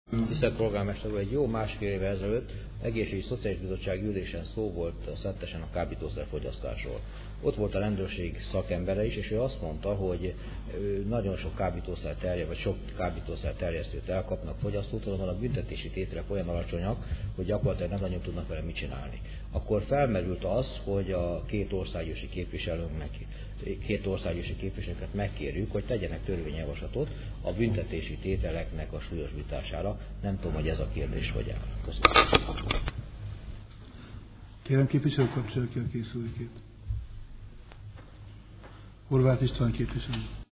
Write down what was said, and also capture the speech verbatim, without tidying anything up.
Tisztelt polgármester úr, egy jó másfél évvel ezelőtt egészségügyi szociális bizottság ülésen szó volt Szentesen a kábítószer fogyasztásról. Ott volt a rendőrség szakembere is, és ő azt mondta, hogy nagyon sok kábítószer terjed, vagy sok kábítószer terjesztőt elkapnak fogyasztót, azonban a büntetési tételek olyan alacsonyak, hogy gyakorlatilag nem nagyon tudnak vele mit csinálni. Akkor felmerült az, hogy a két országgyűlési képviselőnknek, két országgyűlési képviselőket megkérjük, hogy tegyenek törvényjavaslatot a büntetési tételeknek a súlyosbítására. Nem tudom, hogy ez a kérdés hogy áll. Köszönöm. Kérem képviselő, kapcsolja ki a készülékét. Horváth István képviselő.